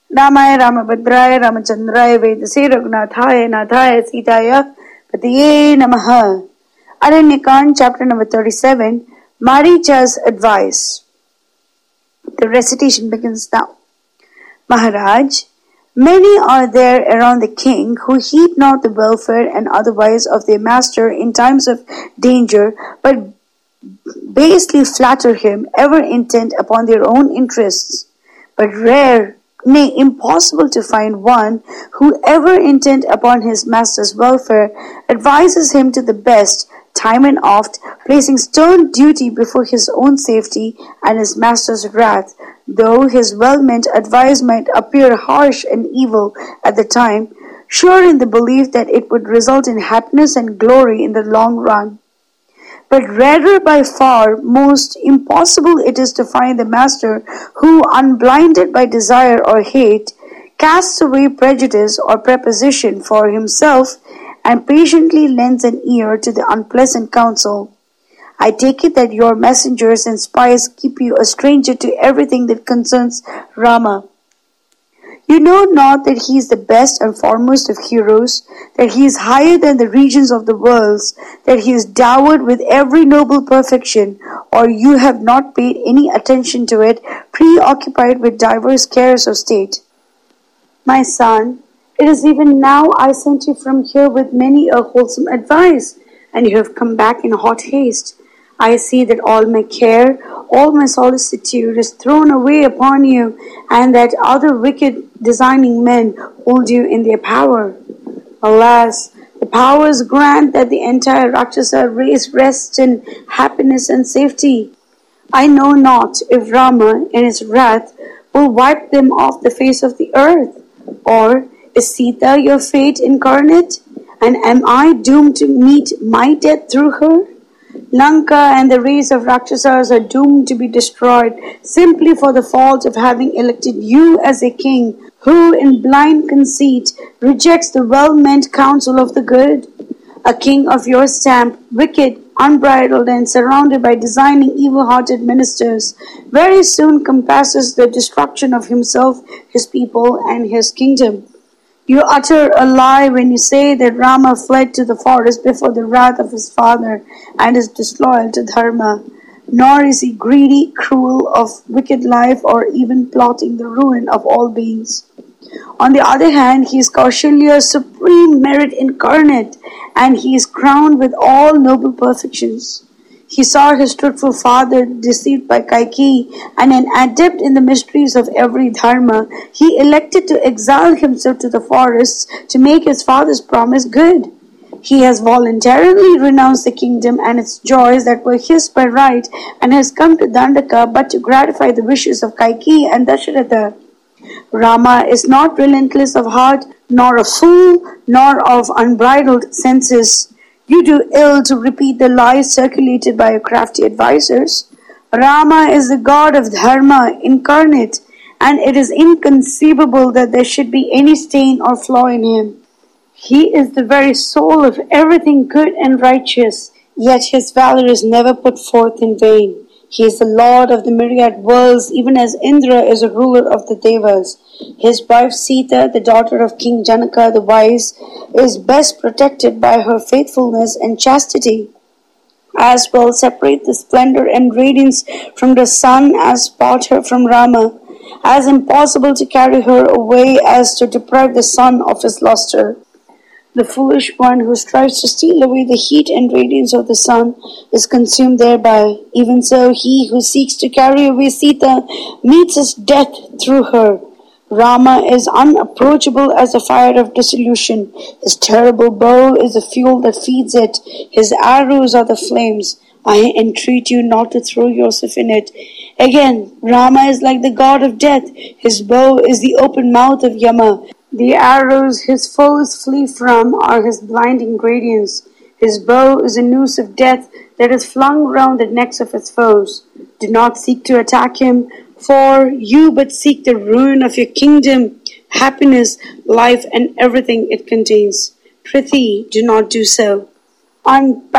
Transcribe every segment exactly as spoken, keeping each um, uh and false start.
Ramaya Ramabhadraya Ramachandraya Vedase Raghunathaya Nathaya Sitaya Patiye Namaha. Aranyakand, chapter number thirty-seven, Maricha's advice. The recitation begins now. Maharaj, many are there around the king who heed not the welfare and otherwise of their master in times of danger, but basely flatter him, ever intent upon their own interests. But rare, nay, impossible to find one who, ever intent upon his master's welfare, advises him to the best, time and oft, placing stern duty before his own safety and his master's wrath, though his well-meant advice might appear harsh and evil at the time, sure in the belief that it would result in happiness and glory in the long run. But rarer by far, most impossible it is to find the master who, unblinded by desire or hate, casts away prejudice or prepossession for himself and patiently lends an ear to the unpleasant counsel. I take it that your messengers and spies keep you a stranger to everything that concerns Rama. You know not that he is the best and foremost of heroes, that he is higher than the regions of the worlds, that he is dowered with every noble perfection, or you have not paid any attention to it, preoccupied with divers cares of state. My son, it is even now I sent you from here with many a wholesome advice, and you have come back in hot haste. I see that all my care, all my solicitude is thrown away upon you, and that other wicked designing men hold you in their power. Alas, the powers grant that the entire Rakshasa race rests in happiness and safety. I know not if Rama, in his wrath, will wipe them off the face of the earth, or is Sita your fate incarnate, and am I doomed to meet my death through her? Lanka and the race of Rakshasas are doomed to be destroyed simply for the fault of having elected you as a king who, in blind conceit, rejects the well-meant counsel of the good. A king of your stamp, wicked, unbridled, and surrounded by designing evil-hearted ministers, very soon compasses the destruction of himself, his people, and his kingdom. You utter a lie when you say that Rama fled to the forest before the wrath of his father and is disloyal to Dharma. Nor is he greedy, cruel, of wicked life, or even plotting the ruin of all beings. On the other hand, he is Kaushalya's supreme merit incarnate, and he is crowned with all noble perfections. He saw his truthful father deceived by Kaikeyi, and an adept in the mysteries of every dharma, he elected to exile himself to the forests to make his father's promise good. He has voluntarily renounced the kingdom and its joys that were his by right, and has come to Dandaka but to gratify the wishes of Kaikeyi and Dasharatha. Rama is not relentless of heart, nor a fool, nor of unbridled senses. You do ill to repeat the lies circulated by your crafty advisers. Rama is the god of Dharma incarnate, and it is inconceivable that there should be any stain or flaw in him. He is the very soul of everything good and righteous, yet his valor is never put forth in vain. He is the lord of the myriad worlds, even as Indra is a ruler of the Devas. His wife Sita, the daughter of King Janaka the wise, is best protected by her faithfulness and chastity. As well separate the splendor and radiance from the sun as part her from Rama, as impossible to carry her away as to deprive the sun of his luster. The foolish one who strives to steal away the heat and radiance of the sun is consumed thereby. Even so, he who seeks to carry away Sita meets his death through her. Rama is unapproachable as the fire of dissolution. His terrible bow is the fuel that feeds it. His arrows are the flames. I entreat you not to throw yourself in it. Again, Rama is like the god of death. His bow is the open mouth of Yama. The arrows his foes flee from are his blinding radiance. His bow is a noose of death that is flung round the necks of his foes. Do not seek to attack him, for you but seek the ruin of your kingdom, happiness, life, and everything it contains. Prithi, do not do so.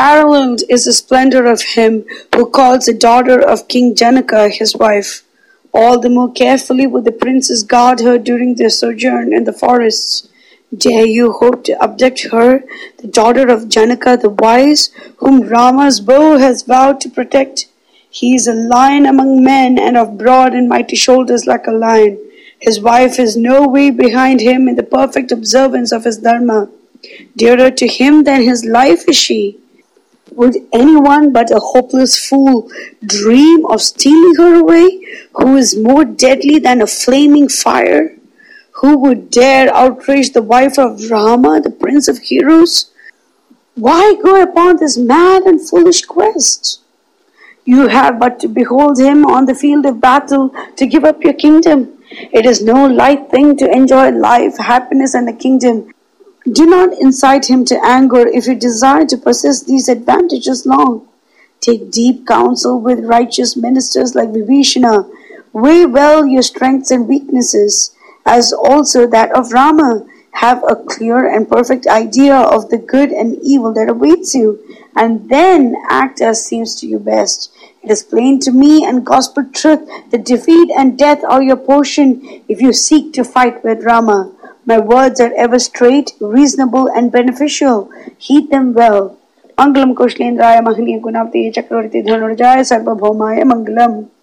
Unparalleled is the splendor of him who calls the daughter of King Janaka his wife. All the more carefully would the princes guard her during their sojourn in the forests. Dare you hope to abduct her, the daughter of Janaka the wise, whom Rama's bow has vowed to protect? He is a lion among men and of broad and mighty shoulders like a lion. His wife is no way behind him in the perfect observance of his dharma. Dearer to him than his life is she. Would anyone but a hopeless fool dream of stealing her away, who is more deadly than a flaming fire? Who would dare outrage the wife of Rama, the prince of heroes? Why go upon this mad and foolish quest? You have but to behold him on the field of battle to give up your kingdom. It is no light thing to enjoy life, happiness, and the kingdom. Do not incite him to anger if you desire to possess these advantages long. Take deep counsel with righteous ministers like Vibhishana. Weigh well your strengths and weaknesses, as also that of Rama. Have a clear and perfect idea of the good and evil that awaits you, and then act as seems to you best. It is plain to me and gospel truth that defeat and death are your portion if you seek to fight with Rama. My words are ever straight, reasonable, and beneficial. Heed them well. Mangalam Kushlendraya Mahaniya Gunavati Chakravarti Dhanurjaya Sarvabhaumaya Mangalam.